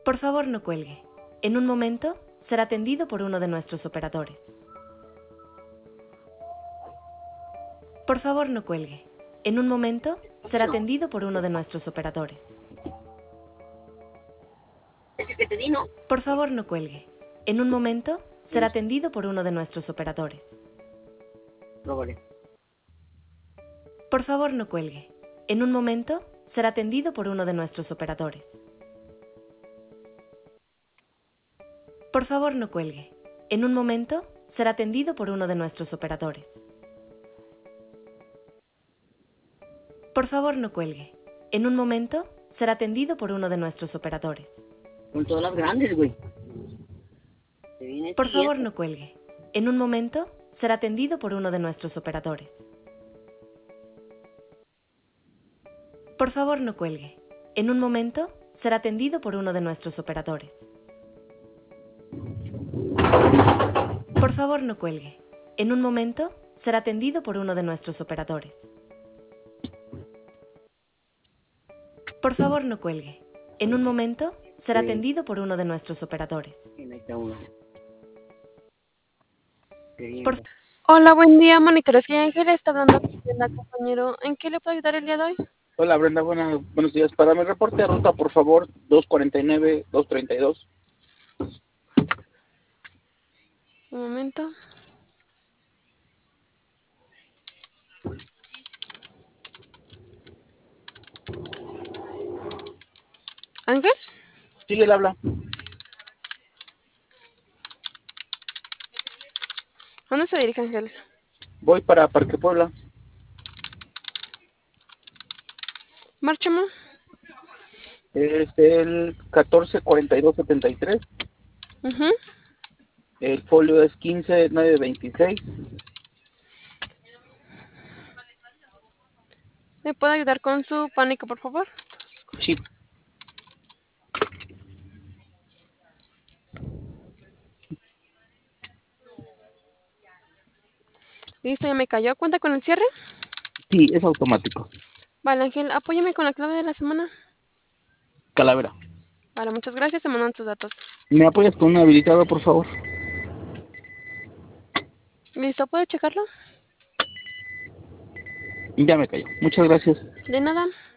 Por favor, no cuelgue. En un momento, será atendido por uno de nuestros operadores. Por favor, no cuelgue. En un momento, será atendido por uno de nuestros operadores. Ese que te di, ¿no? Por favor, no cuelgue. En un momento, será atendido por uno de nuestros operadores. No vale. Por favor, no cuelgue. En un momento, será atendido por uno de nuestros operadores. Por favor, no cuelgue. En un momento, será atendido por uno de nuestros operadores. Por favor, no cuelgue. En un momento, será atendido por uno de nuestros operadores. Son todas las grandes, güey. Por favor, no cuelgue. En un momento, será atendido por uno de nuestros operadores. Por favor, no cuelgue. En un momento, será atendido por uno de nuestros operadores. Por favor, no cuelgue. En un momento, será atendido por uno de nuestros operadores. Por favor, no cuelgue. En un momento, será atendido por uno de nuestros operadores. Por- Hola, buen día, monitores. Y Ángel está hablando con Brenda, compañero. ¿En qué le puedo ayudar el día de hoy? Hola Brenda, buenos días. Para mi reporte de ruta, por favor, 249-232. Un momento. ¿Ángel? Sí, él habla. ¿Dónde se dirige, Ángel? Voy para Parque Puebla. Márchamo. Es el 144273. Ujú. El folio es 15926. ¿Me puede ayudar con su pánico, por favor? Sí. Listo, ya me cayó. ¿Cuenta con el cierre? Sí, es automático. Vale, Ángel, apóyame con la clave de la semana. Calavera. Vale, muchas gracias. Se mandan tus datos. ¿Me apoyas con un habilitado, por favor? ¿Listo? ¿Puede checarlo? Ya me cayó. Muchas gracias. De nada.